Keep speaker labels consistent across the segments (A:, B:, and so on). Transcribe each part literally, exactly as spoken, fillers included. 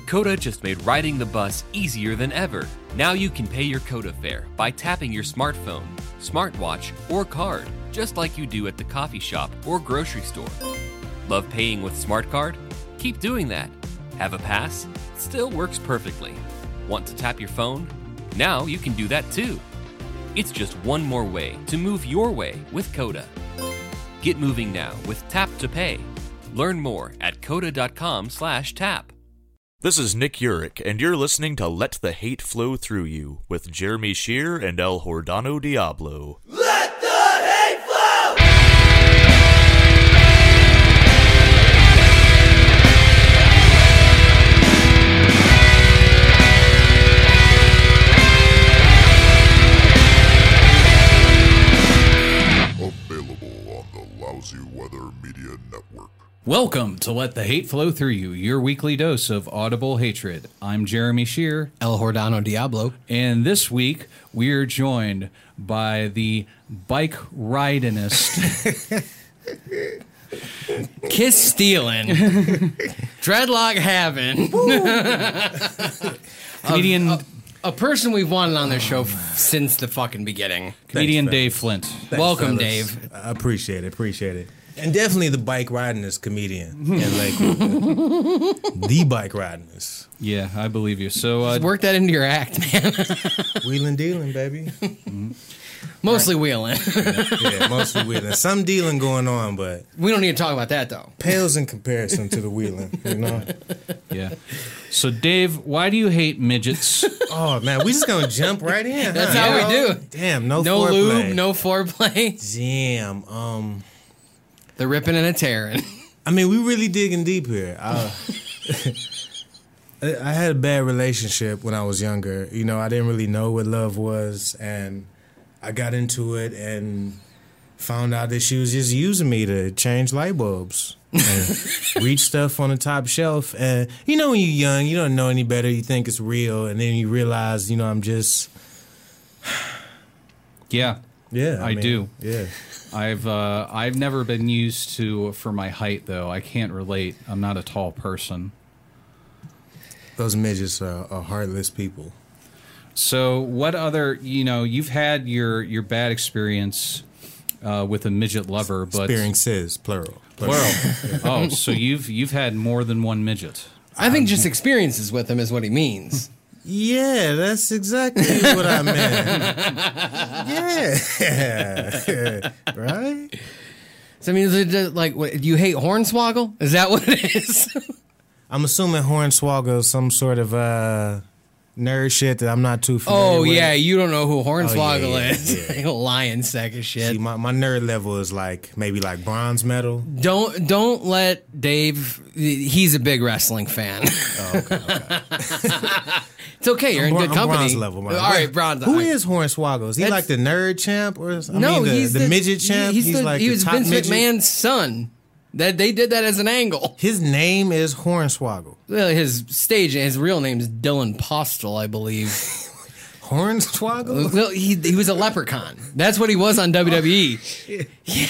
A: Coda just made riding the bus easier than ever. Now you can pay your Coda fare by tapping your smartphone, smartwatch, or card, just like you do at the coffee shop or grocery store. Love paying with Smart Card? Keep doing that. Have a pass? Still works perfectly. Want to tap your phone? Now you can do that too. It's just one more way to move your way with Coda. Get moving now with Tap to Pay. Learn more at coda.com slash tap.
B: This is Nick Urich, and you're listening to Let the Hate Flow Through You with Jeremy Shear and El Hordano Diablo.
C: Let the hate flow!
D: Available on the Lousy Weather Media Network.
E: Welcome to Let the Hate Flow Through You, your weekly dose of audible hatred. I'm Jeremy Shear.
F: El Hordano Diablo.
E: And this week, we are joined by the bike ridingist,
F: Kiss stealing, dreadlock having,
E: comedian,
F: a, a, a person we've wanted on this show f- since the fucking beginning.
E: comedian
G: Thanks,
E: Dave Flint.
G: Thanks,
F: Welcome,
G: fellas.
F: Dave.
G: I appreciate it, appreciate it. And definitely the bike ridingest comedian in Lakewood. The bike ridingest.
E: Yeah, I believe you. So, uh,
F: Work that into your act, man.
G: Wheeling dealing, baby.
F: Mostly wheeling.
G: Yeah, mostly wheeling. Some dealing going on, but
F: We don't need to talk about that, though.
G: pales in comparison to the wheeling, you know?
E: yeah. So, Dave, why do you hate midgets?
G: Oh, man, we just gonna jump right in,
F: That's
G: huh?
F: how we
G: Yo?
F: do.
G: Damn, no,
F: No
G: foreplay.
F: lube, no foreplay.
G: Damn, um...
F: The ripping and a tearing.
G: I mean, we really digging deep here. I, I had a bad relationship when I was younger. You know, I didn't really know what love was, and I got into it and found out that she was just using me to change light bulbs and reach stuff on the top shelf. And you know, when you're young, you don't know any better. You think it's real, and then you realize, you know, I'm just
E: yeah,
G: yeah.
E: I
G: mean,
E: do.
G: Yeah.
E: I've uh, I've never been used to for my height, though. I can't relate. I'm not a tall person.
G: Those midgets are, are heartless people.
E: So, what other, you know, you've had your, your bad experience uh, with a midget lover, but
G: Experiences, plural.
E: plural. Oh, so you've you've had more than one midget.
F: I think just experiences with him is what he means.
G: Yeah, that's exactly what I meant. Yeah. Right?
F: So, I mean, is it just like, what, do you hate Hornswoggle? Is that what it is?
G: I'm assuming Hornswoggle is some sort of uh, nerd shit that I'm not too familiar
F: Oh,
G: with.
F: yeah, you don't know who Hornswoggle
G: Oh, yeah, yeah,
F: is.
G: yeah.
F: Like a lion sack of shit.
G: See, my, my nerd level is like maybe like bronze medal.
F: Don't don't let Dave. He's a big wrestling fan.
G: Oh, okay, okay.
F: It's okay. You're
G: I'm,
F: in
G: bron-
F: good
G: I'm
F: company.
G: bronze level, man.
F: All right, bronze.
G: Who
F: all right.
G: is Hornswoggle? Is he
F: That's-
G: like the nerd champ or I
F: No,
G: mean, the,
F: he's
G: the,
F: the
G: midget champ?
F: He's, the,
G: like
F: he
G: the
F: was
G: top
F: Vince
G: midget?
F: McMahon's son. That they did that as an angle.
G: His name is Hornswoggle.
F: Well, his stage, his real name is Dylan Postel, I believe.
G: Hornswoggle?
F: Well, he he was a leprechaun. That's what he was on W W E. Yeah.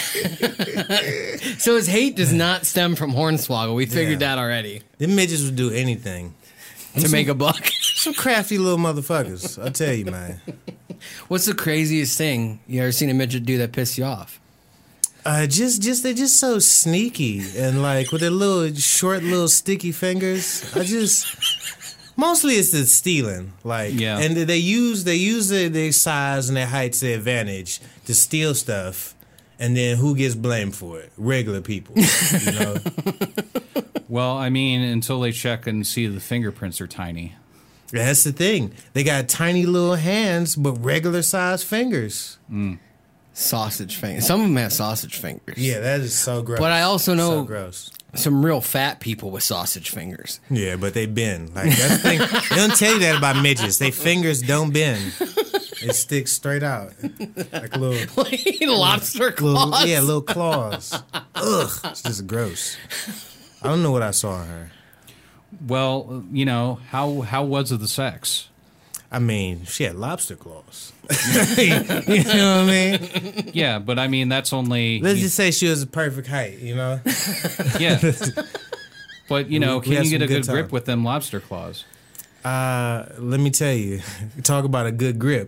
F: So his hate does not stem from Hornswoggle. We figured
G: Yeah.
F: that already.
G: Them midgets would do anything.
F: To make a buck.
G: Some crafty little motherfuckers. I tell you, man.
F: What's the craziest thing you ever seen a midget do that pissed you off?
G: Uh, just, just they're just so sneaky and like with their little short, little sticky fingers. I just mostly it's the stealing, like,
E: Yeah.
G: and they use they use their, their size and their height to their advantage to steal stuff, and then who gets blamed for it? Regular people, you know.
E: Well, I mean, until they check and see the fingerprints are tiny.
G: That's the thing. They got tiny little hands, but regular size fingers.
F: Sausage fingers. Some of them have sausage fingers.
G: Yeah, that is so gross.
F: But I also know
G: so gross.
F: some real fat people with sausage fingers.
G: Yeah, but they bend. Like that's the thing. They don't tell you that about midgets. They fingers don't bend. It sticks straight out. Like little,
F: Like lobster
G: little
F: claws.
G: yeah, little claws. Ugh. It's just gross. I don't know what I saw in her.
E: Well, you know, how how was the sex?
G: I mean, she had lobster claws. You know what I mean?
E: Yeah, but I mean, that's only...
G: Let's just say she was a perfect height, you know?
E: yeah. But, you know,
G: We- we
E: can
G: had
E: you get
G: some
E: a
G: good
E: good grip
G: time.
E: with them lobster claws?
G: Uh, let me tell you, talk about a good grip.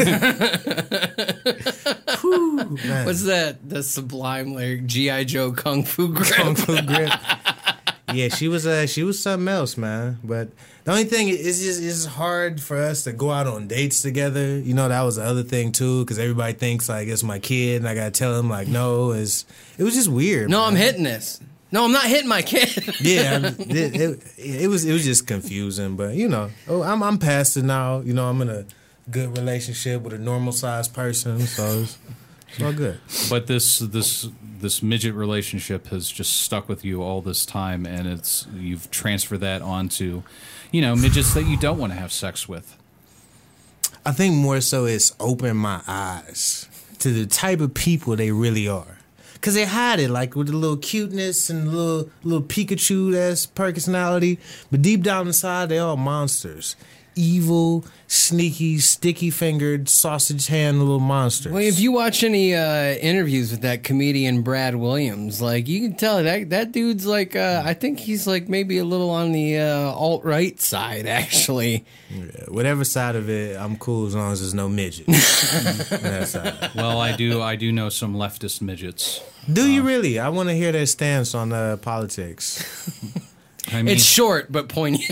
G: Whew, man.
F: What's that? The sublime like G I Joe Kung Fu grip.
G: Kung Fu grip. Yeah, she was uh, she was something else, man. But the only thing is just it's hard for us to go out on dates together. You know, that was the other thing too, because everybody thinks like it's my kid, and I gotta tell them like no, it's it was just weird.
F: No,
G: man.
F: I'm hitting this. No, I'm not hitting my kid.
G: Yeah, I mean, it, it, it was it was just confusing, but you know, oh, I'm I'm past it now. You know, I'm in a good relationship with a normal sized person, so it's, it's all good.
E: But this this this midget relationship has just stuck with you all this time, and it's you've transferred that onto, you know, midgets that you don't want to have sex with.
G: I think more so it's opened my eyes to the type of people they really are. Cause they hide it like with a little cuteness and a little little Pikachu-esque personality, but deep down inside they all monsters, evil, sneaky, sticky-fingered, sausage-hand little monsters.
F: Well, if you watch any uh, interviews with that comedian Brad Williams, like you can tell that that dude's like, uh, I think he's like maybe a little on the uh, alt-right side, actually.
G: Yeah, whatever side of it, I'm cool as long as there's no midget. On that side.
E: Well, I do I do know some leftist midgets.
G: Do you really? I want to hear their stance on uh, politics.
E: I mean,
F: It's short but poignant.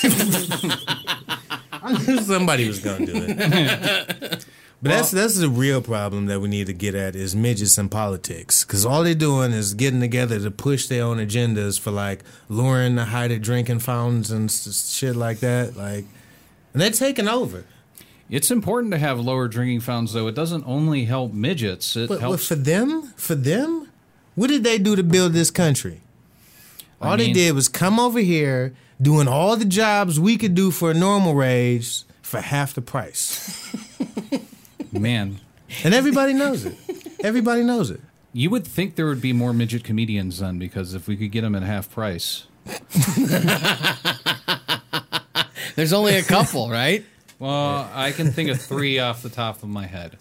G: I knew somebody was gonna do it. But that's that's the real problem that we need to get at is midgets in politics, because all they're doing is getting together to push their own agendas for like luring the hided drinking fountains and s- shit like that. Like, and they're taking over.
E: it's important to have lower drinking fountains, though. It doesn't only help midgets. It
G: But, but
E: helps.
G: for them, for them, what did they do to build this country? All
E: I
G: they
E: mean-
G: did was come over here doing all the jobs we could do for a normal wage for half the price.
E: Man,
G: And everybody knows it. Everybody knows it.
E: you would think there would be more midget comedians then, because if we could get them at half price.
F: There's only a couple, right?
E: Well, I can think of three off the top of my head.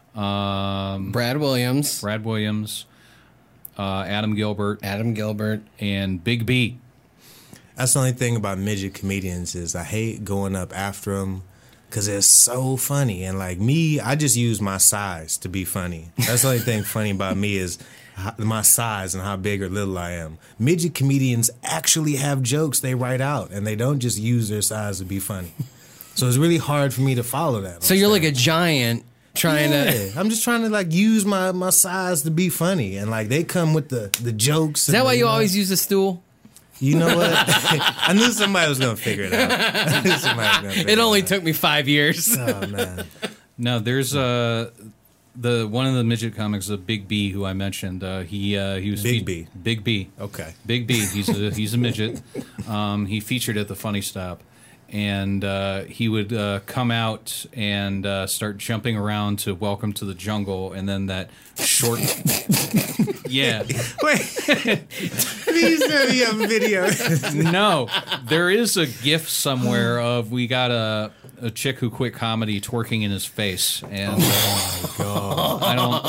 E: Um,
F: Brad Williams,
E: Brad Williams, uh, Adam Gilbert,
F: Adam Gilbert.
E: and Big B.
G: That's the only thing about midget comedians is I hate going up after them because they're so funny. And like me, I just use my size to be funny. That's the only thing funny about me is how, my size and how big or little I am. Midget comedians actually have jokes they write out, and they don't just use their size to be funny. So it's really hard for me to follow that.
F: So you're like a giant trying to.
G: Yeah, I'm just trying to like use my, my size to be funny, and like they come with the, the jokes.
F: Is that why you always use a stool?
G: You know what? I knew somebody was gonna figure it out. I knew somebody was gonna figure
F: It only
G: out.
F: took me five years.
G: Oh man.
E: No, there's uh, the one of the midget comics, the Big B, who I mentioned. Uh, he uh, he was
G: Big B.
E: Big B.
G: Okay.
E: Big B. He's a he's a midget. Um, he featured at the Funny Stop, and uh, he would uh, come out and uh, start jumping around to "Welcome to the Jungle," and then that short. Yeah.
G: Wait. Please tell me you have a video.
E: No, there is a GIF somewhere of we got a a chick who quit comedy twerking in his face, and uh,
G: Oh my god.
E: I don't.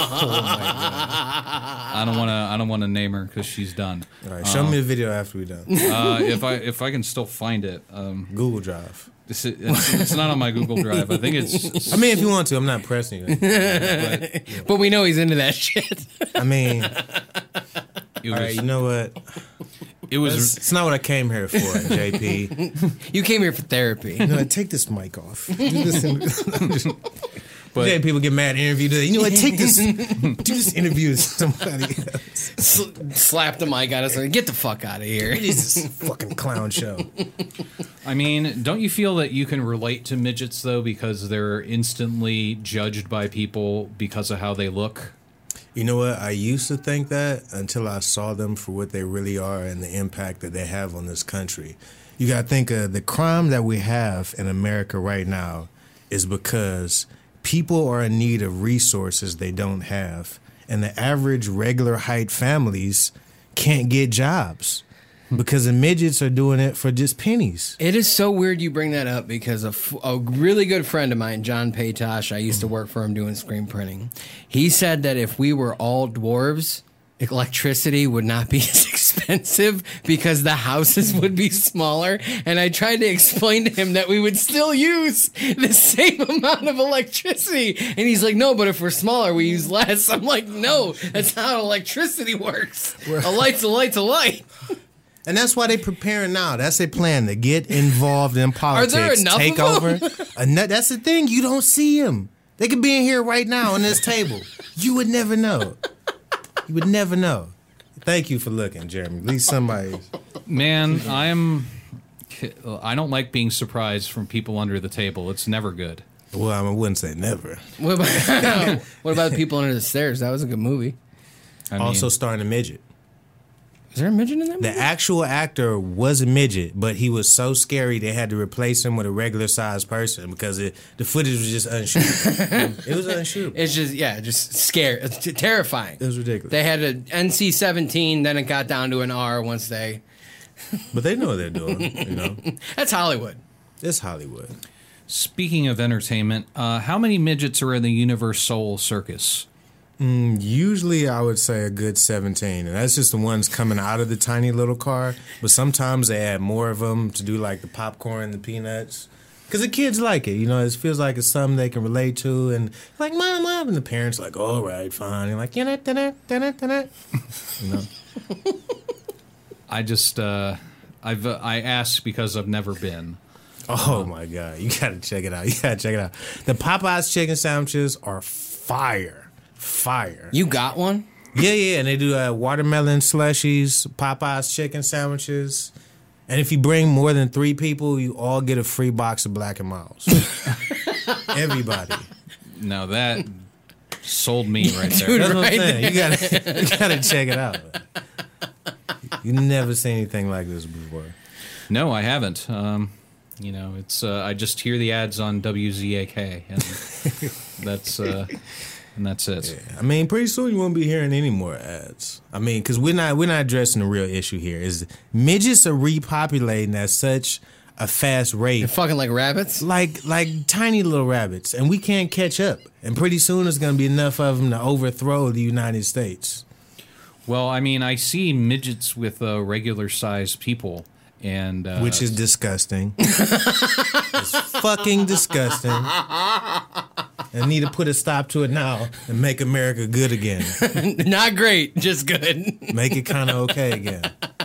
E: I don't want to. I don't want to name her because she's done.
G: All right, show me the video after we're done.
E: Uh, if I if I can still find it, um,
G: Google Drive.
E: it's, it's, it's not on my Google Drive. I think it's.
G: I mean, if you want to, I'm not pressing you.
E: But
F: But we know he's into that shit.
G: I mean,
E: it
G: all right,
E: was.
G: you know what?
E: It was.
G: It's, it's not what I came here for, J P.
F: You came here for therapy.
G: You know what? Take this mic off. Do this in-
E: But
G: J P people get mad interview today. You know what? Take this. Do this interview with somebody else.
F: Sl- slap the mic at us and get the fuck out of here.
G: What is this fucking clown show?
E: I mean, don't you feel that you can relate to midgets though, because they're instantly judged by people because of how they look?
G: You know what? I used to think that until I saw them for what they really are and the impact that they have on this country. You got to think of the crime that we have in America right now is because people are in need of resources they don't have. And the average regular height families can't get jobs because the midgets are doing it for just pennies.
F: It is so weird you bring that up because a, f- a really good friend of mine, John Paytosh, I used to work for him doing screen printing. He said that if we were all dwarves electricity would not be as expensive because the houses would be smaller. And I tried to explain to him that we would still use the same amount of electricity. And he's like, no, but if we're smaller, we use less. I'm like, no, that's not how electricity works. A light's a light's a light.
G: And that's why they preparing now. That's their plan, to get involved in politics.
F: Are there enough
G: take
F: of
G: over.
F: them?
G: Eno- that's the thing. You don't see them. They could be in here right now on this table. You would never know. You would never know. Thank you for looking, Jeremy. At least somebody.
E: Man, I'm. I don't like being surprised from people under the table. It's never good.
G: Well, I wouldn't say never.
F: What about, what about People Under the Stairs? That was a good movie.
E: I mean,
G: Also starring a midget.
F: Is there a midget in that
G: The
F: movie?
G: actual actor was a midget, but he was so scary they had to replace him with a regular sized person because it, the footage was just unshootable. It was unshootable.
F: It's just, yeah, just scary. It's t- terrifying.
G: It was ridiculous.
F: They had an N C seventeen, then it got down to an R once they...
G: But they know what they're doing, you know.
F: That's Hollywood.
G: It's Hollywood.
E: Speaking of entertainment, uh, how many midgets are in the Universal Circus?
G: Usually, I would say a good seventeen, and that's just the ones coming out of the tiny little car. But sometimes they add more of them to do like the popcorn, the peanuts, because the kids like it. You know, it feels like it's something they can relate to, and like mom, mom, and the parents like, all right, fine, and like, you know, you know.
E: I just, uh, I've, uh, I asked because I've never been.
G: Oh my god, you gotta check it out. You gotta check it out. The Popeyes chicken sandwiches are fire. Fire.
F: You got one?
G: Yeah, yeah, and they do uh, watermelon slushies, Popeyes chicken sandwiches. And if you bring more than three people, you all get a free box of Black and Miles. Everybody.
E: Now that sold me right there.
F: Dude,
G: That's what I'm
F: right
G: saying. You gotta, you gotta check it out. You never seen anything like this before.
E: No, I haven't. Um, you know, it's uh, I just hear the ads on W Z A K, and that's uh, and that's it.
G: I mean, pretty soon you won't be hearing any more ads. I mean, because we're not we're not addressing the real issue here. Is midgets are repopulating at such a fast rate,
F: They're fucking like rabbits?
G: like like tiny little rabbits, and we can't catch up. And pretty soon there's going to be enough of them to overthrow the United States.
E: Well, I mean, I see midgets with uh, regular sized people, and uh,
G: Which is disgusting. It's fucking disgusting. I need to put a stop to it now and make America good again.
F: Not great, just good.
G: Make it kind of okay again.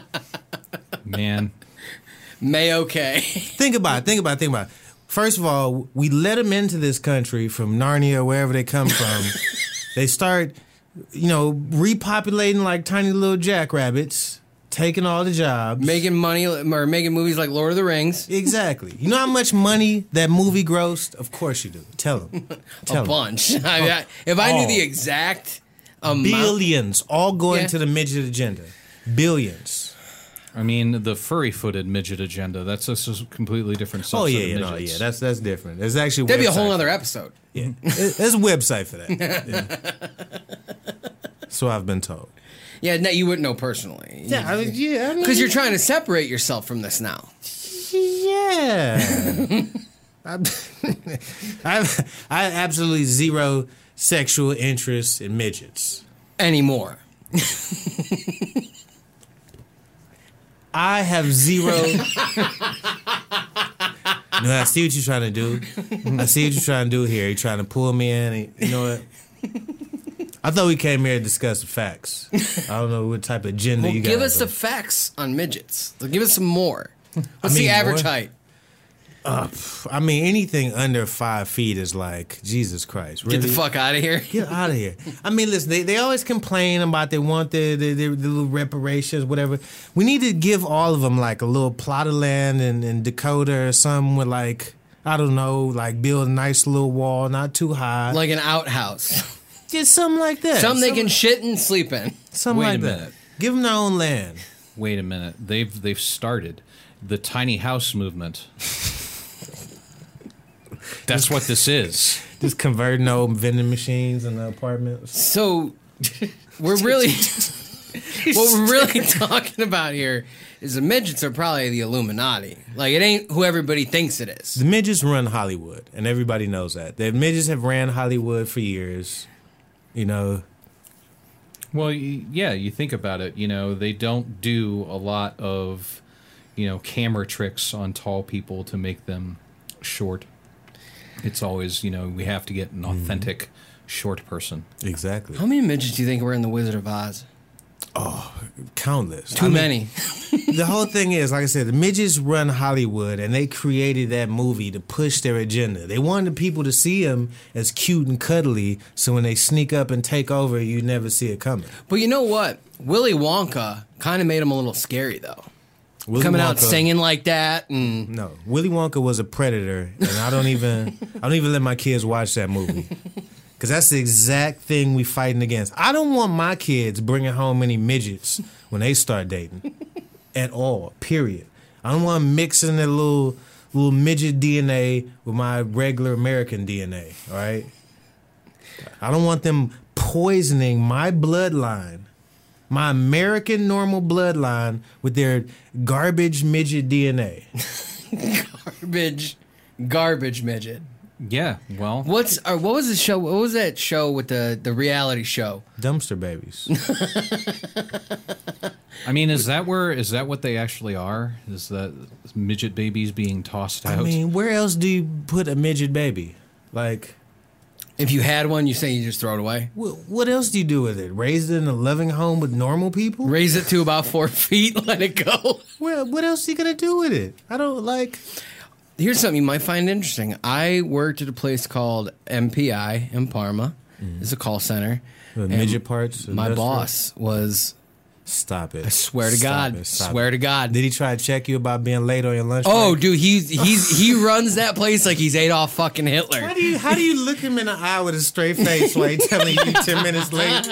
E: man.
F: May okay.
G: Think about it. Think about it. Think about it. First of all, we let them into this country from Narnia, wherever they come from. They start, you know, repopulating like tiny little jackrabbits, taking all the jobs.
F: Making money or making movies like Lord of the Rings.
G: Exactly. You know how much money that movie grossed? Of course you do. Tell them. Tell
F: A
G: 'em.
F: bunch. I mean, I- if I knew
G: Oh.
F: the exact amount.
G: Billions, all going
F: Yeah.
G: to the midget agenda. Billions.
E: I mean, the furry-footed midget agenda. That's a s- completely diffent subset
G: Oh yeah,
E: of
G: yeah, no,
E: midgets.
G: yeah. That's that's different. There's actually a
F: That'd be a
G: website
F: whole
G: for
F: other
G: that.
F: episode.
G: Yeah, It- there's a website for that. Yeah. So I've been told.
F: Yeah, no, you wouldn't know personally.
G: Yeah, I mean, yeah.
F: Because you're trying to separate yourself from this now.
G: Yeah. I, I, I have absolutely zero sexual interest in midgets.
F: Anymore.
G: I have zero. No, I see what you're trying to do. I see what you're trying to do here. You're trying to pull me in. And, you know what? I thought we came here to discuss the facts. I don't know what type of agenda
F: Well,
G: you got.
F: give us the facts on midgets. Give us some more. What's
G: mean,
F: the average
G: more?
F: height?
G: I mean, anything under five feet is like, Jesus Christ. Really?
F: Get the fuck out of here.
G: Get out of here. I mean, listen, they, they always complain about they want the, the, the, the little reparations, whatever. We need to give all of them like a little plot of land in, in Dakota or something with like, I don't know, like build a nice little wall, not too high.
F: Like an outhouse.
G: Just something like that.
F: Something they can shit and sleep in.
G: Something
E: Wait
G: like
E: a
G: that.
E: minute.
G: Give them their own land.
E: Wait a minute. They've they've started the tiny house movement. That's what this is.
G: Just converting old vending machines in the apartments.
F: So we're really what we're really talking about here is the midgets are probably the Illuminati. Like it ain't who everybody thinks it is.
G: The midgets run Hollywood, and everybody knows that. The midgets have ran Hollywood for years. You know,
E: Well, y- yeah, you think about it. You know, they don't do a lot of, you know, camera tricks on tall people to make them short. It's always, you know, we have to get an authentic mm. short person.
G: Exactly.
F: How many midgets do you think were in The Wizard of Oz?
G: Oh, countless.
F: Too I many.
G: Mean, the whole thing is, like I said, the midgets run Hollywood, and they created that movie to push their agenda. They wanted people to see them as cute and cuddly, so when they sneak up and take over, you never see it coming.
F: But you know what? Willy Wonka kind of made him a little scary, though.
G: Willy
F: Coming
G: Wonka,
F: out singing like that, and
G: no, Willy Wonka was a predator, and I don't even, I don't even let my kids watch that movie. Because that's the exact thing we fighting against. I don't want my kids bringing home any midgets when they start dating. At all, period. I don't want them mixing their little, little midget D N A with my regular American D N A, all right? I don't want them poisoning my bloodline, my American normal bloodline, with their garbage midget D N A.
F: Garbage, garbage midget.
E: Yeah, well,
F: what's uh, what was the show? What was that show with the the reality show?
G: Dumpster Babies.
E: I mean, is that where is that what they actually are? Is that midget babies being tossed out?
G: I mean, where else do you put a midget baby? Like,
F: if you had one, you say you just throw it away.
G: What, what else do you do with it? Raise it in a loving home with normal people?
F: Raise it to about four feet, let it go.
G: Well, what else are you gonna do with it? I don't like.
F: Here's something you might find interesting. I worked at a place called M P I in Parma. Mm. It's a call center.
G: The midget parts.
F: My boss was.
G: Stop it!
F: I swear to
G: Stop
F: God.
G: It. Stop
F: swear
G: it.
F: to God.
G: Did he try to check you about being late on your lunch?
F: Oh,
G: break?
F: dude, he's he's he runs that place like he's Adolf fucking Hitler.
G: How do you how do you look him in the eye with a straight face while he's telling you ten minutes late?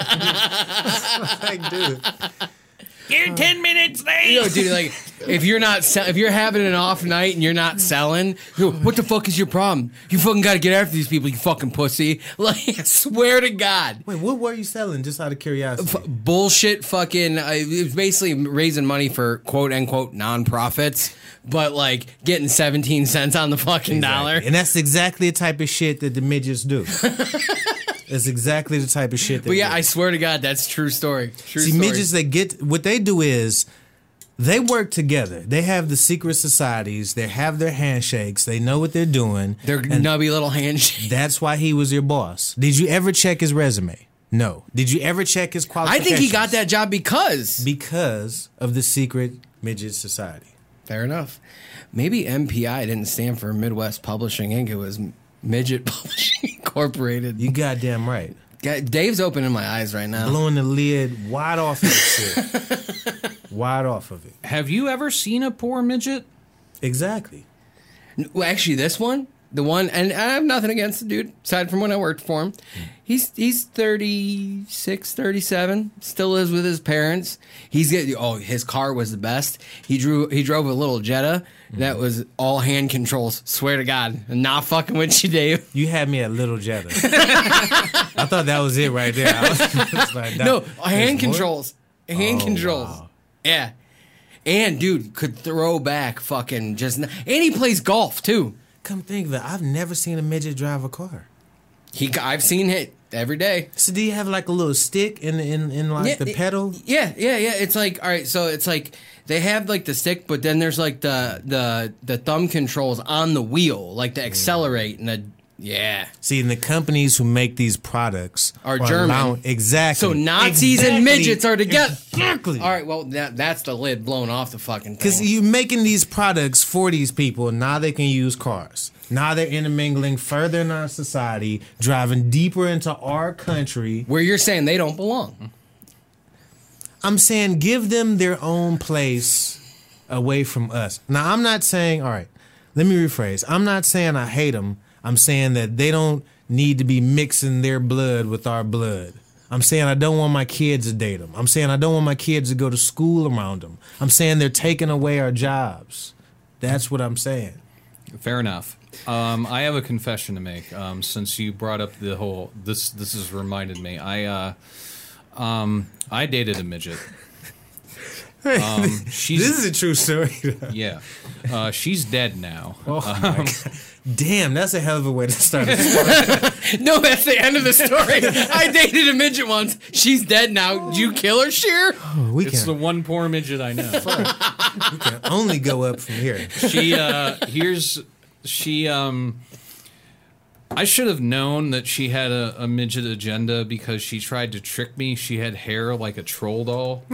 G: Like, dude.
F: You're ten minutes late. You know, dude, like if you're not se- if you're having an off night and you're not selling, you know, what the fuck is your problem? You fucking got to get after these people, you fucking pussy. Like, I swear to God.
G: Wait, what were you selling? Just out of curiosity.
F: F- bullshit. Fucking. Uh, it was basically raising money for quote unquote nonprofits, but like getting seventeen cents on the fucking
G: exactly.
F: dollar.
G: And that's exactly the type of shit that the midgets do. It's exactly the type of shit. They
F: but yeah,
G: do.
F: I swear to God, that's true story. True
G: See,
F: story.
G: midgets, they get what they do is they work together. They have the secret societies. They have their handshakes. They know what they're doing.
F: Their nubby little handshake.
G: That's why he was your boss. Did you ever check his resume? No. Did you ever check his
F: I
G: qualifications?
F: think he got that job because
G: because of the secret midget society.
F: Fair enough. Maybe M P I didn't stand for Midwest Publishing Incorporated. It was Midget Publishing Incorporated.
G: You goddamn right.
F: Dave's opening my eyes right now.
G: Blowing the lid wide off of it. Wide off of it.
E: Have you ever seen a poor midget?
G: Exactly.
F: Well, actually, this one, the one, and I have nothing against the dude, aside from when I worked for him. He's he's thirty-six, thirty-seven, still lives with his parents. He's getting, oh, his car was the best. He drew he drove a little Jetta that was all hand controls. Swear to God, I'm not fucking with you, Dave.
G: You had me at Little Jetta. I thought that was it right there. I was like,
F: no, hand controls. Hand
G: oh,
F: controls.
G: Wow.
F: Yeah. And, dude, could throw back fucking just... And he plays golf, too.
G: Come think of it. I've never seen a midget drive a car.
F: He, I've seen it every day.
G: So do you have like a little stick in in, in like
F: yeah,
G: the pedal?
F: Yeah, yeah, yeah. It's like, all right, so it's like they have like the stick, but then there's like the the, the thumb controls on the wheel, like to accelerate and the... Yeah.
G: See, and the companies who make these products
F: are, are German.
G: Allowing, exactly.
F: So Nazis
G: exactly.
F: and midgets are together.
G: Exactly.
F: All right, well, that, that's the lid blown off the fucking thing.
G: Because you're making these products for these people, and now they can use cars. Now they're intermingling further in our society, driving deeper into our country.
F: Where you're saying they don't belong.
G: I'm saying give them their own place away from us. Now, I'm not saying, all right, let me rephrase. I'm not saying I hate them. I'm saying that they don't need to be mixing their blood with our blood. I'm saying I don't want my kids to date them. I'm saying I don't want my kids to go to school around them. I'm saying they're taking away our jobs. That's what I'm saying.
E: Fair enough. Um, I have a confession to make. Um, since you brought up the whole, this this has reminded me. I uh, um, I dated a midget. Um, she's
G: This is a true story. though.
E: yeah, uh, she's dead now.
G: Oh my God. Damn, that's a hell of a way to start a story.
F: No, that's the end of the story. I dated a midget once. She's dead now. Did you kill her, Sheer?
G: we,
E: It's the
G: can,
E: one poor midget I know.
G: we can only go up from here.
E: She uh, here's she um. I should have known that she had a, a midget agenda because she tried to trick me. She had hair like a troll doll.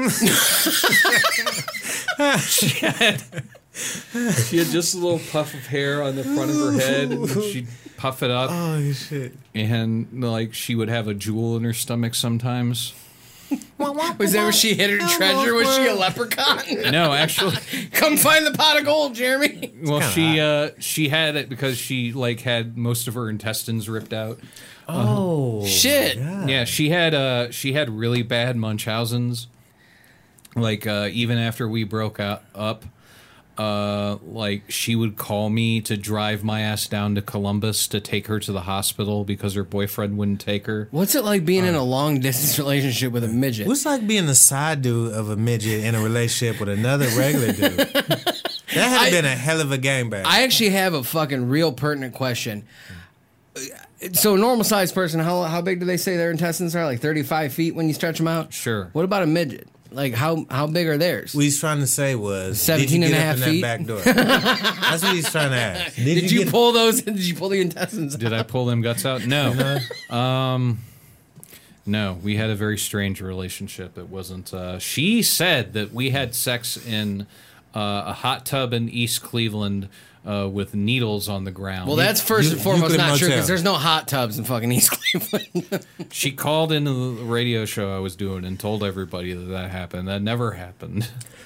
E: she had she had just a little puff of hair on the front of her head, and she'd puff it up,
G: Oh, shit.
E: and like she would have a jewel in her stomach sometimes.
F: Was that where she hid her treasure? Was she a leprechaun?
E: No, actually,
F: Come find the pot of gold, Jeremy.
E: well, she uh, she had it because she like had most of her intestines ripped out.
G: Oh.
F: Shit.
E: Yeah, she had uh she had really bad Munchausen's. Like uh, even after we broke out, up, uh, like she would call me to drive my ass down to Columbus to take her to the hospital because her boyfriend wouldn't take her.
F: What's it like being in a long distance relationship with a midget?
G: What's like being the side dude of a midget in a relationship with another regular dude? That had
F: I-
G: been a hell of a gangbang.
F: I actually have a fucking real pertinent question. So, a normal sized person, how how big do they say their intestines are? Like thirty-five feet when you stretch them out?
E: Sure.
F: What about a midget? Like, how how big are theirs?
G: what he's trying to say was,
F: seventeen
G: did you
F: and
G: get
F: a
G: up in
F: half
G: that back door? That's what he's trying to ask. Did,
F: Did you
G: get-
F: pull those? Did you pull the intestines out?
E: Did I pull them guts out? No. Um, no, we had a very strange relationship. It wasn't. Uh, she said that we had sex in uh, a hot tub in East Cleveland uh, with needles on the ground.
F: Well, that's first
G: you-
F: and foremost
G: Euclid
F: not true
G: Motel.
F: because there's no hot tubs in fucking East Cleveland.
E: She called into the radio show I was doing and told everybody that that happened. That never happened.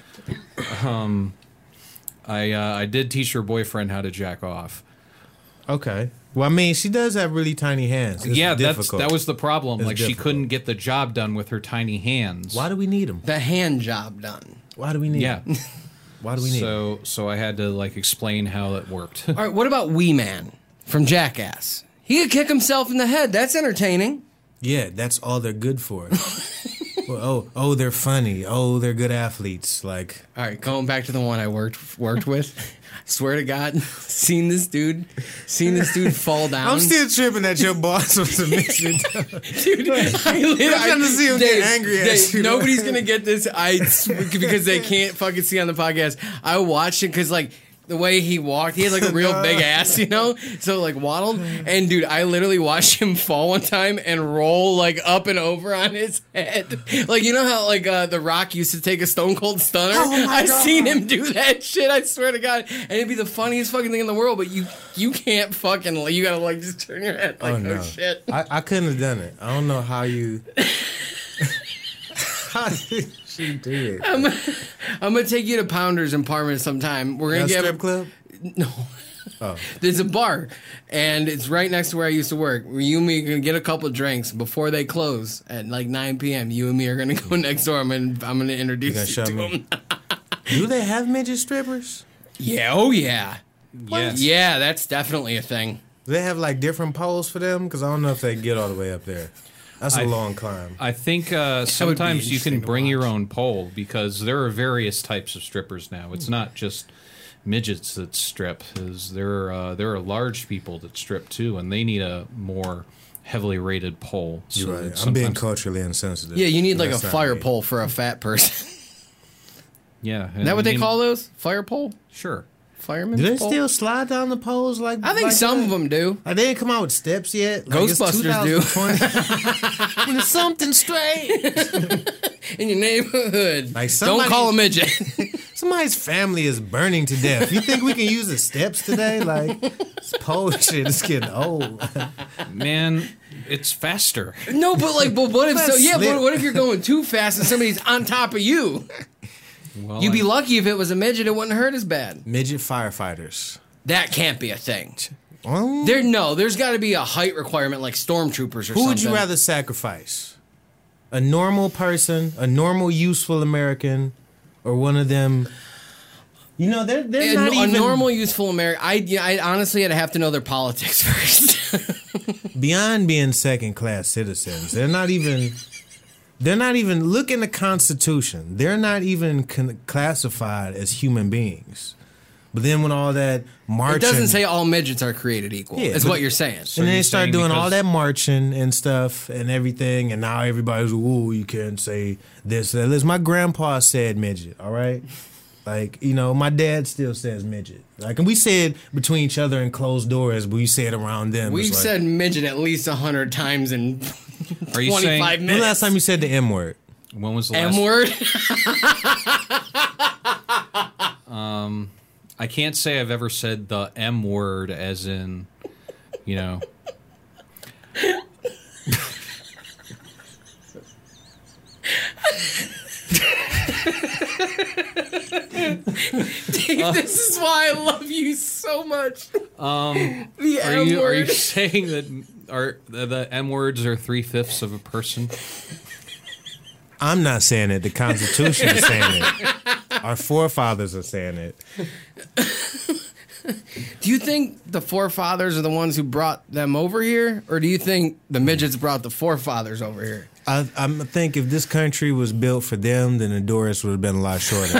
E: um, I uh, I did teach her boyfriend how to jack off.
G: Okay. Well, I mean, she does have really tiny hands. It's
E: yeah, that's
G: difficult.
E: that was the problem.
G: It's
E: like she
G: difficult.
E: couldn't get the job done with her tiny hands.
G: Why do we need them?
F: The hand job done.
G: Why do we need
E: Yeah.
G: 'em? Why do we need 'em?
E: So so I had to like explain how it worked.
F: All right, what about Wee Man from Jackass? He could kick himself in the head. That's entertaining.
G: Yeah, that's all they're good for. Well, oh, oh, they're funny. Oh, they're good athletes. Like,
F: All right, going back to the one I worked worked with. I swear to God, seen this dude, seen this dude fall down.
G: I'm still tripping that your boss was a midget.
F: Dude, I literally,
G: I'm trying to see him get angry at
F: Dave,
G: you.
F: Nobody's gonna get this. I swear- because they can't fucking see on the podcast. I watched it because like the way he walked, he had like a real big ass, you know, so like waddled. And dude, I literally watched him fall one time and roll like up and over on his head. Like you know how like uh, The Rock used to take a Stone Cold Stunner.
G: Oh
F: I seen him do that shit. I swear to God, and it'd be the funniest fucking thing in the world. But you you can't fucking you gotta like just turn your head like
G: Oh
F: oh,
G: no,
F: shit.
G: I, I couldn't have done it. I don't know how you. How did she do it?
F: I'm, I'm gonna take you to Pounders in Parma sometime. We're gonna
G: That
F: get
G: strip club?
F: no.
G: Oh,
F: There's a bar, and it's right next to where I used to work. You and me are gonna get a couple drinks before they close at like nine p.m. You and me are gonna go next door. I'm gonna I'm gonna
G: you
F: introduce
G: gonna
F: you
G: show
F: to
G: me?
F: them.
G: Do they have midget strippers?
F: Yeah, oh yeah,
E: Yes.
F: yeah. That's definitely a thing.
G: Do they have like different poles for them? Because I don't know if they get all the way up there. That's a
E: I-
G: long climb.
E: I think uh,
F: would be
E: sometimes you can
F: interesting to
E: bring your
F: watch.
E: own pole because there are various types of strippers now. It's not just midgets that strip. Is there are, uh, there are large people that strip too, and they need a more heavily rated pole. So
G: You're right.
E: that
G: I'm being
E: sometimes-
G: culturally insensitive.
F: Yeah, you need like a
G: That's not
F: fire
G: me.
F: pole for a fat person.
E: Yeah,
F: Is that what they call those? Fire pole?
E: Sure.
F: Fireman's
G: Do they
F: pole?
G: still slide down the poles like?
F: I think
G: like
F: some
G: that?
F: of them do.
G: Like, they didn't come out with steps yet. Like, it's
F: Ghostbusters do.
G: twenty twenty. It's something straight.
F: In your neighborhood.
G: Like
F: Don't
G: somebody-
F: call a midget.
G: Somebody's family is burning to death. You think we can use the steps today? Like, this pole shit is getting old.
E: Man, it's faster.
F: No, but like, but what if so?
G: That's
F: Yeah,
G: slip.
F: but what if you're going too fast and somebody's on top of you?
E: Well,
F: You'd be
E: I-
F: lucky if it was a midget; it wouldn't hurt as bad.
G: Midget firefighters.
F: That can't be a thing.
G: Well,
F: There, no, there's got to be a height requirement, like stormtroopers or something.
G: who would you rather sacrifice? A normal person, a normal useful American, or one of them? You know, they're they're
F: A,
G: not
F: a
G: even
F: normal, useful American. I, yeah, I honestly, I'd have to know their politics first.
G: beyond being second class citizens. They're not even. They're not even, look in the Constitution. They're not even con- classified as human beings. But then when all that marching...
F: It doesn't say all midgets are created equal,
G: Yeah,
F: is
G: but-
F: what you're saying.
G: and then they
E: you're
G: start
E: saying
G: doing all
E: because-
G: that marching and stuff and everything, and now everybody's, ooh, you can't say this. That. Listen, my grandpa said midget, all right? Like, you know, my dad still says midget. Like, and we say it between each other in closed doors, but we say it around them.
F: We've
G: It's like,
F: said midget at least a hundred times in
E: Are you saying
F: twenty-five
G: when
F: minutes.
G: the last time you said the M word?
E: when was the last?
F: M word?
E: I can't say I've ever said the M word, as in, you know.
F: Dave, this is why I love you so much. Um, the
E: Are
F: M
E: you are you
F: word.
E: saying that are the, the M words are three fifths of a person?
G: I'm not saying it. The Constitution is saying it. Our forefathers are saying it.
F: Do you think the forefathers are the ones who brought them over here, or do you think the midgets brought the forefathers over here?
G: I, I think if this country was built for them, then the doors would have been a lot shorter.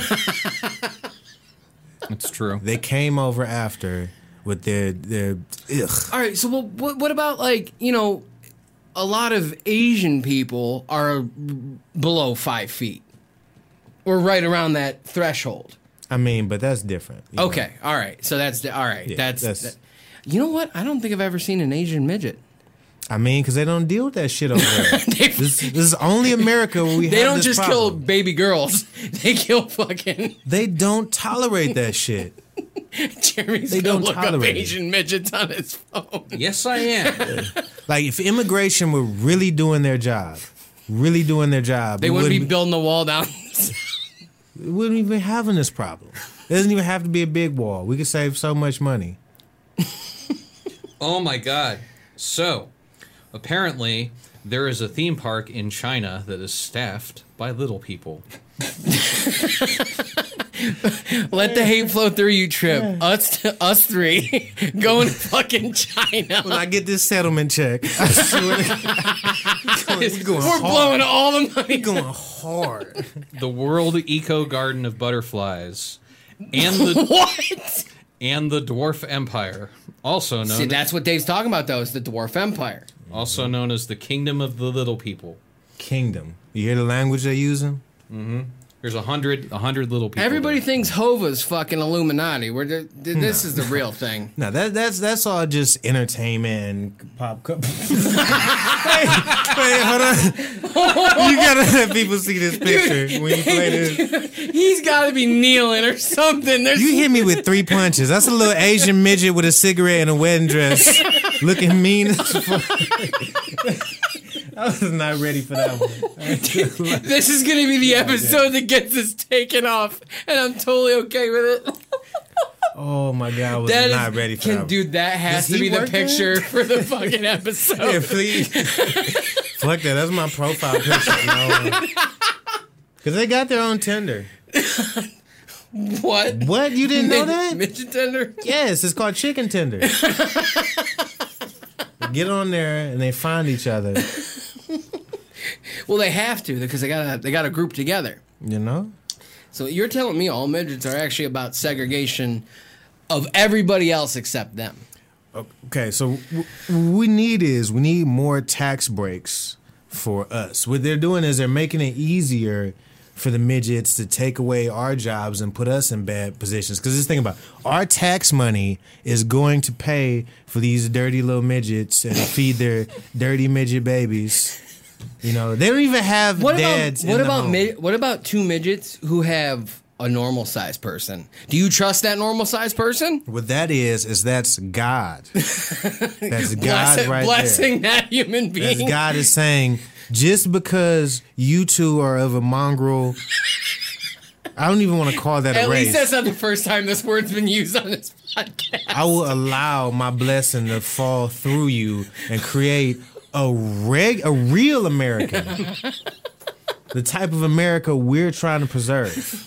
E: It's true.
G: They came over after with their their ugh.
F: All right, so what, what, what about, like, you know, a lot of Asian people are below five feet. Or right around that threshold.
G: I mean, but that's different. you know.
F: Okay, all right. So that's the, all right.
G: Yeah,
F: that's,
G: that's-
F: that- you know what? I don't think I've ever seen an Asian midget.
G: I mean, because they don't deal with that shit over there. this, this is only America where we
F: They
G: have
F: don't
G: this
F: just kill
G: problem.
F: baby girls. They kill fucking.
G: They don't tolerate that shit.
F: Jeremy's
G: They
F: gonna
G: don't
F: look up
G: tolerate it.
F: Asian midgets on his phone.
E: Yes, I am.
G: Like, if immigration were really doing their job, really doing their job,
F: They
G: we
F: wouldn't be
G: wouldn't,
F: building the wall down.
G: we wouldn't even having this problem. It doesn't even have to be a big wall. We could save so much money.
E: Oh my god. So, apparently, there is a theme park in China that is staffed by little people.
F: Let the hate flow through you, Trip. Us, us three, going to fucking China.
G: When I get this settlement check, I swear to God, it's going
F: We're
G: hard.
F: blowing all the money.
G: going hard.
E: The World Eco Garden of Butterflies and the
F: What?
E: and the Dwarf Empire, also known
F: See, that's what Dave's talking about, though, is the Dwarf Empire.
E: also known as the Kingdom of the Little People.
G: Kingdom. You hear the language they're using?
E: There's a hundred a hundred little people.
F: Everybody
E: there.
F: thinks Hova's fucking Illuminati. We're the, th- this is the real thing.
G: No, that that's that's all just entertainment and pop culture. Wait, wait, hold on. You gotta let people see this picture when you play this.
F: He's got to be kneeling or something. There's
G: You hit me with three punches. That's a little Asian midget with a cigarette and a wedding dress, looking mean as fuck. I was not ready for that one.
F: This is going to be the episode that gets us taken off, and I'm totally okay with it.
G: Oh my god, I was
F: That
G: not
F: is,
G: for
F: can,
G: that.
F: dude, that has
G: Does
F: to
G: he
F: be the
G: work there?
F: picture for the fucking episode.
G: Yeah, please. Fuck that. That's my profile picture. No. Because they got their own Tinder.
F: What?
G: What? You didn't know
F: Mid-
G: that?
F: Midget tender?
G: Yes, it's called Chicken Tender. They get on there and they find each other.
F: Well, they have to because they got to they got to group together.
G: You know?
F: So you're telling me all midgets are actually about segregation of everybody else except them.
G: Okay, so w- what we need is we need more tax breaks for us. What they're doing is they're making it easier for the midgets to take away our jobs and put us in bad positions. Because just think about it. Our tax money is going to pay for these dirty little midgets and feed their dirty midget babies. You know, they don't even have
F: What
G: dads.
F: about what
G: in the
F: about
G: home.
F: mid, what about two midgets who have a normal sized person? Do you trust that normal sized person?
G: What that is is that's God. That's God
F: Bless-
G: right
F: blessing
G: there.
F: that human
G: That's
F: being.
G: God is saying, just because you two are of a mongrel, I don't even want to call that a
F: At
G: race.
F: least that's not the first time this word's been used on this podcast.
G: I will allow my blessing to fall through you and create a reg, a real American, the type of America we're trying to preserve.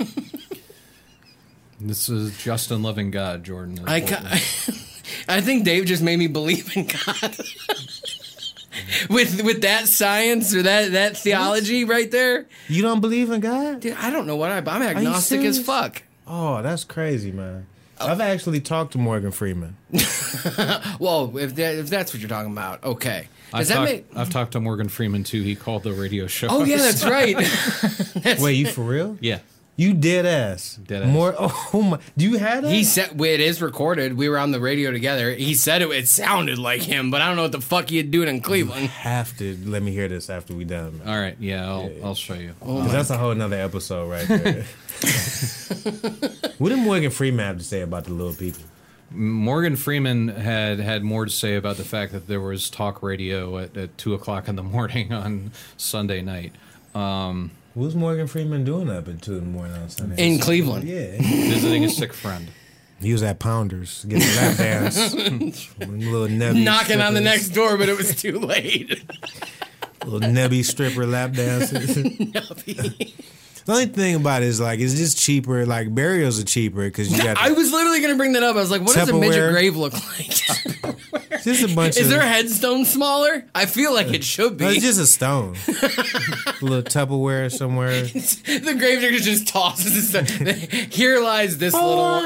E: This is Justin loving God, Jordan.
F: I, ca- I think Dave just made me believe in God. with with that science or that that theology right there.
G: You don't believe in God?
F: Dude, I don't know what I. I'm agnostic as
G: serious?
F: fuck.
G: Oh, that's crazy, man. I've actually talked to Morgan Freeman.
F: Well, if that, if that's what you're talking about, okay.
E: I've
F: Does that
E: talked,
F: make?
E: I've talked to Morgan Freeman too. He called the radio show.
F: Oh yeah, that's right.
G: Wait, you for real?
E: Yeah.
G: You dead ass.
E: Dead ass.
G: More. Oh my. Do you have that?
F: He said it is recorded. We were on the radio together. He said it. It sounded like him, but I don't know what the fuck he doing in Cleveland.
G: have to let me hear this after we done, man.
E: All right. Yeah, I'll I'll show you.
G: Because that's a whole nother episode right there. What did Morgan Freeman have to say about the little people?
E: Morgan Freeman had had more to say about the fact that there was talk radio at, at two o'clock in the morning on Sunday night. Um,
G: What's Morgan Freeman doing up at two in the morning on Sunday?
F: In Cleveland.
G: Yeah.
E: visiting a sick friend.
G: He was at Pounders getting lap dance. Little nebby
F: Knocking on the
G: strippers.
F: next door, but it was too late.
G: Little nebby stripper lap dances. The only thing about it is like it's just cheaper. Like burials are cheaper because you got
F: I was literally going to bring that up. I was like, what does a midget
G: Tupperware.
F: grave look like?
G: just a bunch
F: Is
G: of.
F: their headstone smaller? I feel like it should
G: No,
F: be.
G: it's just a stone. A little Tupperware somewhere.
F: The gravedigger just tosses it. Here lies this little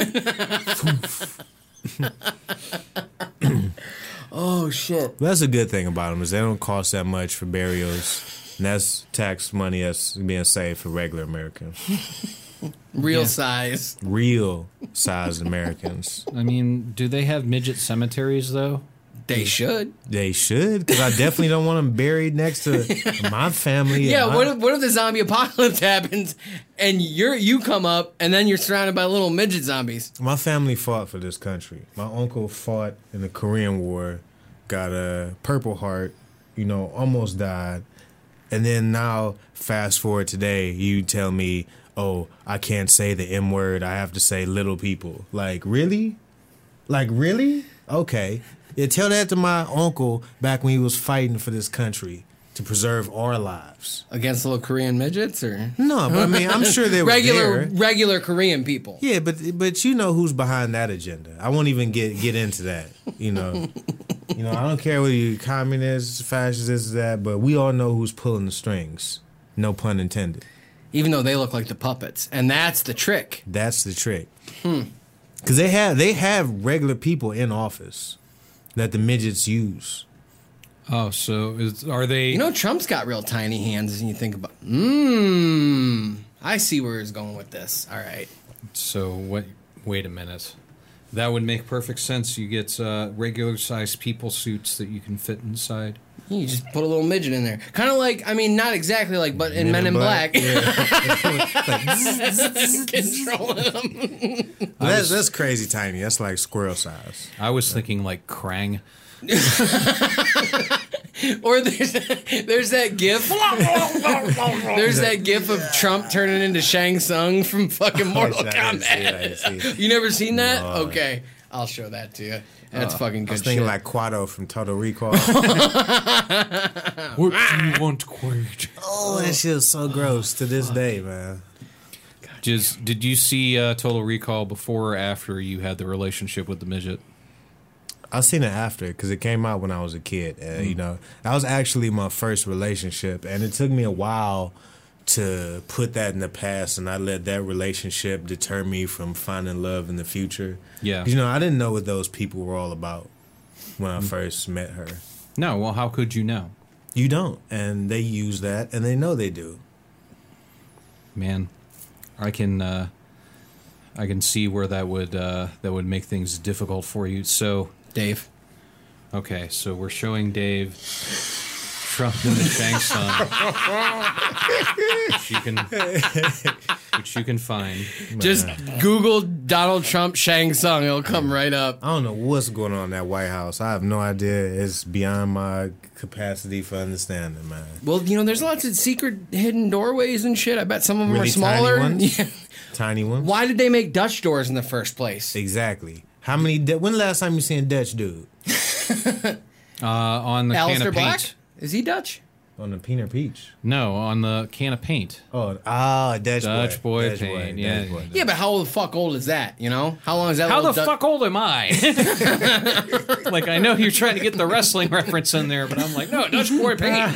F: one. Oh, shit.
G: That's a good thing about them is they don't cost that much for burials. And that's tax money that's being saved for regular Americans.
F: Real size.
G: Real sized Americans.
E: I mean, do they have midget cemeteries though?
F: They should.
G: They should, because I definitely don't want them buried next to my family.
F: Yeah,
G: and my-
F: what if, what if the zombie apocalypse happens and you're you come up and then you're surrounded by little midget zombies?
G: My family fought for this country. My uncle fought in the Korean War, got a Purple Heart, you know, almost died. And then now, fast forward today, you tell me, oh, I can't say the M word. I have to say little people. Like, really? Like, really? Okay. Yeah, tell that to my uncle back when he was fighting for this country to preserve our lives.
F: Against little Korean midgets or
G: No, but I mean, I'm sure they were
F: regular
G: there.
F: regular Korean people?
G: Yeah, but but you know who's behind that agenda. I won't even get get into that. You know, you know I don't care whether you communists, fascists, this, that, but we all know who's pulling the strings. No pun intended.
F: Even though they look like the puppets, and that's the trick.
G: That's the trick. Because they have they have regular people in office that the midgets use.
E: Oh, so is, are they?
F: You know, Trump's got real tiny hands, and you think about, mmm. I see where he's going with this. All right.
E: So what? Wait a minute. That would make perfect sense. You get uh, regular sized people suits that you can fit inside.
F: You just put a little midget in there. Kind of like, I mean, not exactly like, but in Men, in Black. Controlling them.
G: That's that's crazy tiny. That's like squirrel size.
E: I was thinking like Krang.
F: Or there's there's that gif. There's that gif of Trump turning into Shang Tsung from fucking Mortal
G: I didn't see it, I
F: Kombat.
G: didn't see it.
F: You never seen that?
G: No.
F: Okay, I'll show that to you. That's fucking
G: I
F: good
G: was thinking
F: shit.
G: like Quado from Total Recall.
E: What do you want, Quaid?
G: Oh, that shit is so gross to this day, man.
E: Just did you see uh, Total Recall before or after you had the relationship with the midget?
G: I seen it after because it came out when I was a kid. Uh,
F: Mm.
G: You know, that was actually my first relationship, and it took me a while to put that in the past, and I let that relationship deter me from finding love in the future.
E: Yeah.
G: You know, I didn't know what those people were all about when I first met her.
E: No. Well, how could you know?
G: You don't, and they use that, and they know they do.
E: Man, I can uh, I can see where that would uh, that would make things difficult for you. So,
F: Dave.
E: okay, so we're showing Dave Trump in the Shang Tsung, which you can which you can find.
F: Just Google Donald Trump Shang Tsung. It'll come right up.
G: I don't know what's going on in that White House. I have no idea. It's beyond my capacity for understanding, man.
F: Well, you know, there's lots of secret hidden doorways and shit. I bet some of them
G: Really
F: are smaller.
G: tiny ones?
F: Yeah.
G: Tiny ones.
F: Why did they make Dutch doors in the first place?
G: Exactly. How many? Du- when the last time you seen a Dutch dude?
E: Uh, on the can
F: Alistair
E: of
F: Black?
E: paint.
F: Is he Dutch?
G: On the peanut peach.
E: No, on the can of paint.
G: Oh, ah, Dutch,
E: Dutch boy,
G: Dutch
E: paint,
G: Dutch
E: yeah.
G: boy,
F: Yeah, but how the fuck old is that? You know, how long is that?
E: How the
F: little du-
E: fuck old am I? Like, I know you're trying to get the wrestling reference in there, but I'm like, no, Dutch boy paint.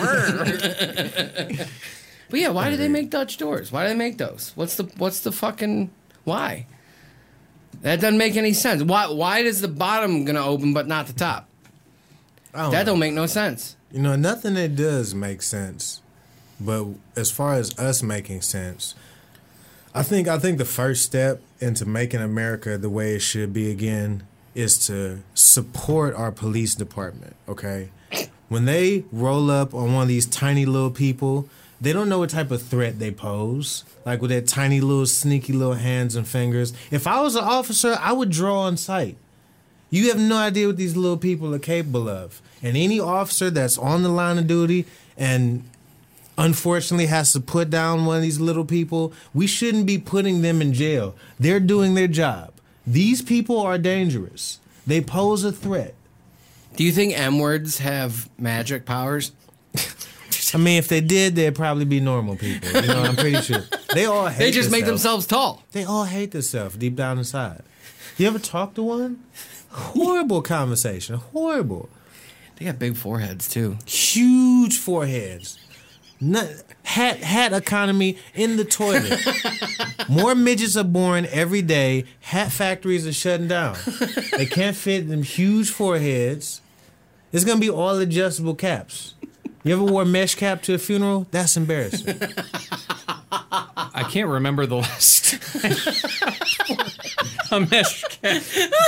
F: But yeah, why do they make Dutch doors? Why do they make those? What's the what's the fucking why? That doesn't make any sense. Why why is the bottom gonna open but not the top?
G: I don't
F: That
G: know.
F: don't make no sense.
G: You know, nothing that does make sense. But as far as us making sense, I think I think the first step into making America the way it should be again is to support our police department, okay? When they roll up on one of these tiny little people, they don't know what type of threat they pose. Like with their tiny little sneaky little hands and fingers. If I was an officer, I would draw on sight. You have no idea what these little people are capable of. And any officer that's on the line of duty and unfortunately has to put down one of these little people, we shouldn't be putting them in jail. They're doing their job. These people are dangerous. They pose a threat.
F: Do you think M-words have magic powers?
G: I mean, if they did, they'd probably be normal people. You know, I'm pretty sure. They all hate
F: They just make
G: themselves.
F: themselves tall.
G: They all hate themselves deep down inside. You ever talk to one? Horrible conversation. Horrible.
F: They got big foreheads too.
G: Huge foreheads. Not, hat hat economy in the toilet. More midgets are born every day. Hat factories are shutting down. They can't fit them huge foreheads. It's gonna be all adjustable caps. You ever wore a mesh cap to a funeral? That's embarrassing.
E: I can't remember the last a mesh cap.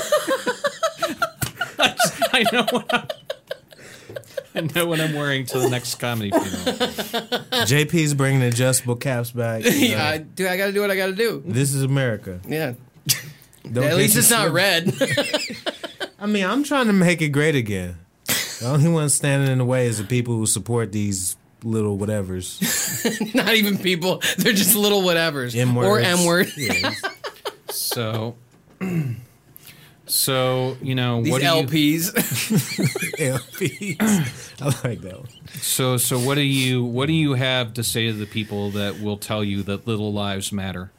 E: I, just- I know what I'm, I know what I'm wearing to the next comedy funeral.
G: J P's bringing adjustable caps back. You know,
F: Yeah, I, dude, I gotta do what I gotta do.
G: this is America.
F: Yeah.
G: Don't
F: At
G: get
F: least
G: you
F: it's not
G: slipped.
F: red.
G: I mean, I'm trying to make it great again. The only one standing in the way is the people who support these little whatevers.
F: Not even people. They're just little whatevers.
G: M-words.
F: Or M-word.
G: Yeah.
E: So, so you know
F: These
E: what do
F: L
E: you,
F: Ps.
G: L Ps. I like that one.
E: so so what do you what do you have to say to the people that will tell you that little lives matter?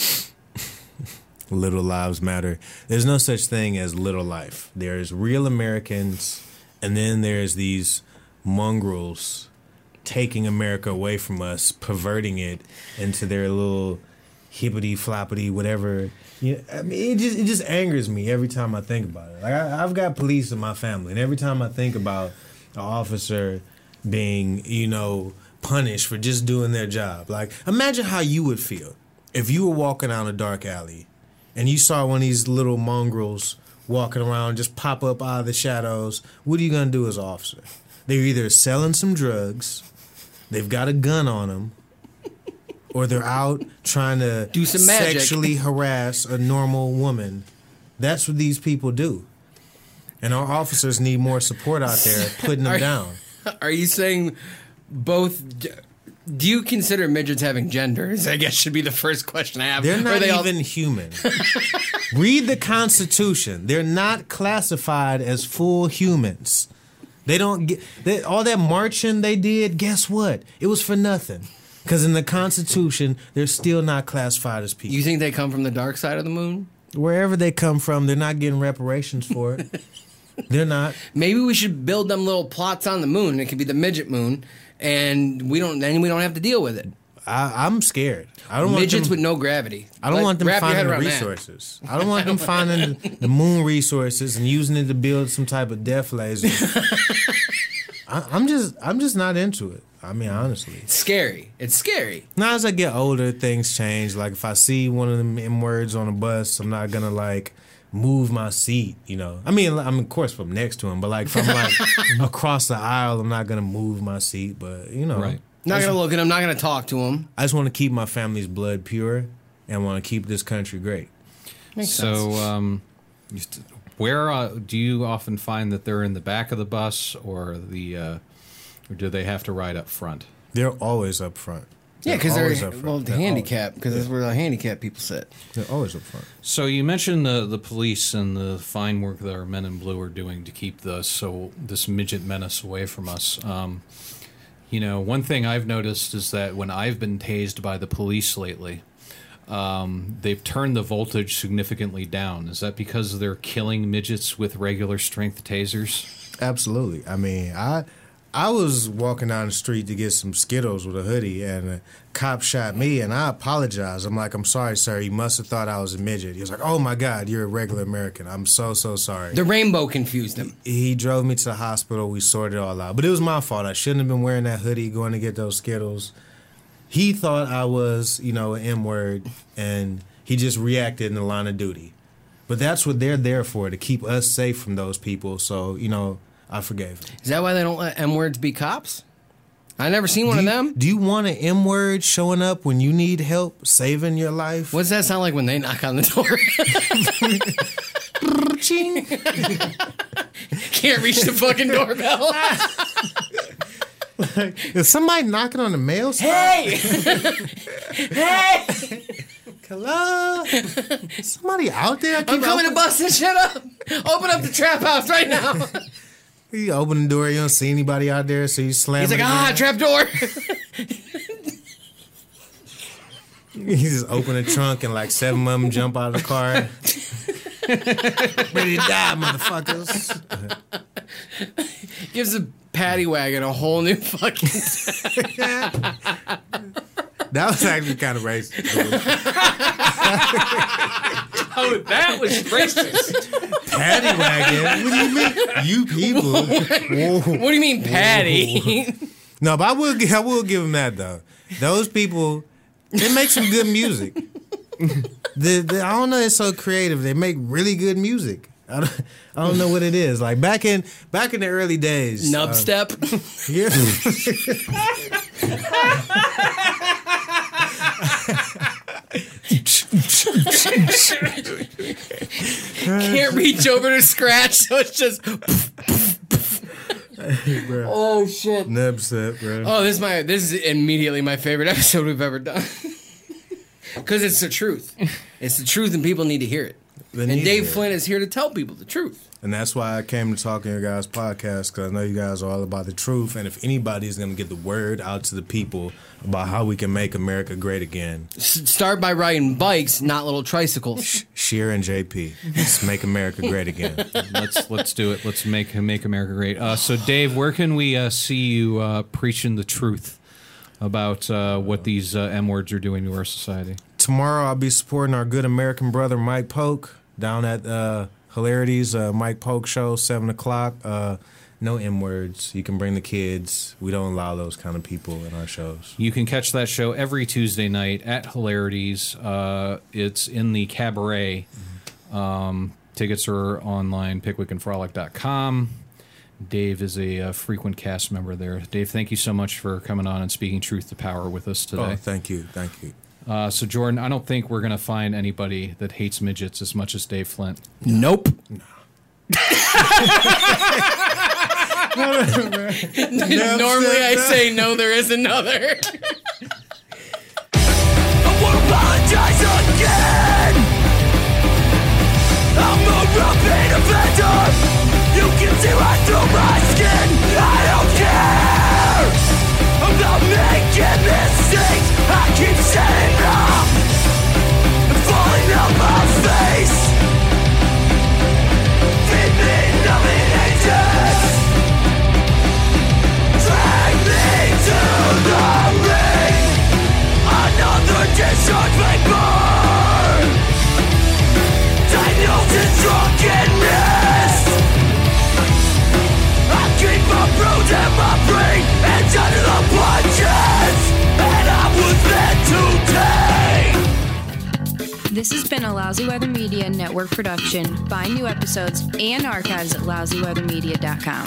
G: Little lives matter. There's no such thing as little life. There's real Americans, and then there's these mongrels taking America away from us, perverting it into their little hippity floppity whatever. You I mean, it just it just angers me every time I think about it. Like I, I've got police in my family, and every time I think about an officer being, you know, punished for just doing their job, like imagine how you would feel if you were walking down a dark alley and you saw one of these little mongrels walking around, just pop up out of the shadows. What are you gonna do as an officer? They're either selling some drugs, they've got a gun on them, or they're out trying to
F: Do some magic.
G: sexually harass a normal woman. That's what these people do. And our officers need more support out there putting them
F: Are-
G: down.
F: Are you saying both? Do you consider midgets having genders? I guess should be the first question I have.
G: They're
F: Or
G: not
F: they all-
G: even human. Read the Constitution. They're not classified as full humans. They don't get they, all that marching they did. Guess what? It was for nothing. Because in the Constitution, they're still not classified as people.
F: You think they come from the dark side of the moon?
G: Wherever they come from, they're not getting reparations for it. They're not.
F: Maybe we should build them little plots on the moon. It could be the midget moon, and we don't. Then we don't have to deal with it.
G: I, I'm scared. I don't want
F: Midgets
G: them,
F: with no gravity.
G: I don't
F: Like,
G: want them
F: wrap your head
G: finding the
F: around that.
G: resources. I don't want them finding the, the moon resources and using it to build some type of death laser. I, I'm just, I'm just not into it. I mean, honestly.
F: It's scary. It's scary.
G: Now, as I get older, things change. Like if I see one of them M words on a bus, I'm not gonna like move my seat. You know, I mean, I'm of course from next to him, but like if I'm like across the aisle, I'm not gonna move my seat. But you know,
E: Right.
F: Not gonna look at him. Not gonna talk to him.
G: I just want to keep my family's blood pure and want to keep this country great.
F: Makes
E: So,
F: sense.
E: um, you st- where uh, do you often find that they're in the back of the bus, or the, uh, or do they have to ride up front?
G: They're always up front.
F: Yeah, because they're,
G: always up front.
F: well, the
G: They're
F: handicap. Because that's where the handicapped people sit.
G: Always, they're always up front.
E: So you mentioned the the police and the fine work that our men in blue are doing to keep the so this midget menace away from us. Um, You know, one thing I've noticed is that when I've been tased by the police lately, um, they've turned the voltage significantly down. Is that because they're killing midgets with regular strength tasers?
G: Absolutely. I mean, I I was walking down the street to get some Skittles with a hoodie, and a cop shot me, and I apologized. I'm like, I'm sorry, sir. He must have thought I was a midget. He was like, oh, my God, you're a regular American. I'm so, so sorry.
F: The rainbow confused him.
G: He drove me to the hospital. We sorted it all out. But it was my fault. I shouldn't have been wearing that hoodie going to get those Skittles. He thought I was, you know, an M-word, and he just reacted in the line of duty. But that's what they're there for, to keep us safe from those people. So, you know, I forgave him.
F: Is that why they don't let M-words be cops? I never seen one
G: do
F: of
G: you,
F: them.
G: Do you want an M-word showing up when you need help saving your life?
F: What's that sound like when they knock on the door?
G: Ching.
F: Can't reach the fucking doorbell.
G: Like, is somebody knocking on the mail?
F: Hey! Hey!
G: Hello? Somebody out there? I keep
F: I'm coming to
G: open-
F: bust this shit up. Open up the trap house right now.
G: You open the door, you don't see anybody out there, so you slam
F: He's
G: it
F: like, ah,
G: again.
F: trap door.
G: You just open the trunk and like seven of them jump out of the car. Ready to die, motherfuckers.
F: Gives the paddy wagon a whole new fucking.
G: That was actually kind of racist.
E: Oh, that was racist.
G: Paddy wagon? What do you mean? You people. Whoa.
F: What do you mean, paddy?
G: No, but I will, gi- I will give them that, though. Those people, they make some good music. the, the, I don't know, it's so creative. They make really good music. I don't, I don't know what it is. Like back in back in the early days.
F: Nub
G: uh,
F: step.
G: Yeah.
F: Can't reach over to scratch, so it's just. Oh shit!
G: Nub step, bro.
F: Oh, this is my this is immediately my favorite episode we've ever done. Because it's the truth. It's the truth, and people need to hear it.
G: They
F: And
G: need to
F: Dave
G: hear it.
F: Flint is here to tell people the truth.
G: And that's why I came to talk on your guys' podcast, because I know you guys are all about the truth. And if anybody's going to get the word out to the people about how we can make America great again,
F: S- start by riding bikes, not little tricycles.
G: Sheer and J P. Let's make America great again.
E: let's let's do it. Let's make make America great. Uh, so, Dave, where can we uh, see you uh, preaching the truth about uh, what these uh, M words are doing to our society?
G: Tomorrow I'll be supporting our good American brother Mike Polk down at uh, Hilarities uh, Mike Polk Show, seven o'clock. Uh, no M words. You can bring the kids. We don't allow those kind of people in our shows.
E: You can catch that show every Tuesday night at Hilarities. Uh, it's in the Cabaret. Um, tickets are online, pickwick and frolic dot com. Dave is a, uh frequent cast member there. Dave, thank you so much for coming on and speaking truth to power with us today.
G: Oh, thank you. Thank you.
E: Uh, so, Jordan, I don't think we're going to find anybody that hates midgets as much as Dave Flint.
F: Nope. Normally I say no, there is another.
C: I wanna apologize again. I'm a repeat offender. You can see right through my skin. I don't care. I'm not making mistakes. I keep setting up and falling on my face. Feed me numbing agents. Drag me to the ring. Another discharge vapor. Diagnosed in drunkenness. I keep my bruise and my brain and under the punches. And I was meant to take.
H: This has been a Lousy Weather Media Network production. Find new episodes and archives at lousy weather media dot com.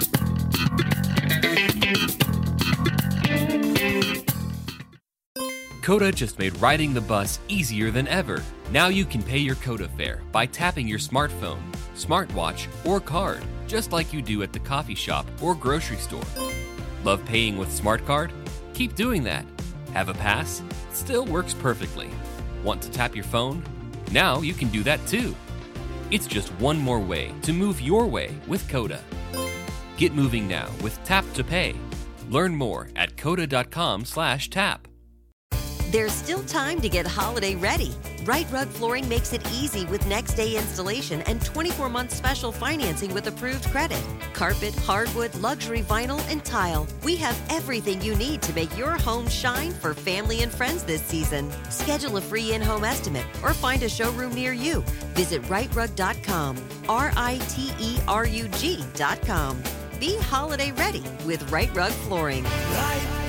A: Coda just made riding the bus easier than ever. Now you can pay your Coda fare by tapping your smartphone, smartwatch, or card, just like you do at the coffee shop or grocery store. Love paying with SmartCard? Keep doing that. Have a pass? Still works perfectly. Want to tap your phone? Now you can do that too. It's just one more way to move your way with Coda. Get moving now with Tap to Pay. Learn more at coda.com slash tap.
I: There's still time to get holiday ready. Right Rug Flooring makes it easy with next day installation and twenty-four month special financing with approved credit. Carpet, hardwood, luxury vinyl, and tile. We have everything you need to make your home shine for family and friends this season. Schedule a free in-home estimate or find a showroom near you. Visit right rug dot com, R I T E R U G dot com. Be holiday ready with Right Rug Flooring.
C: Right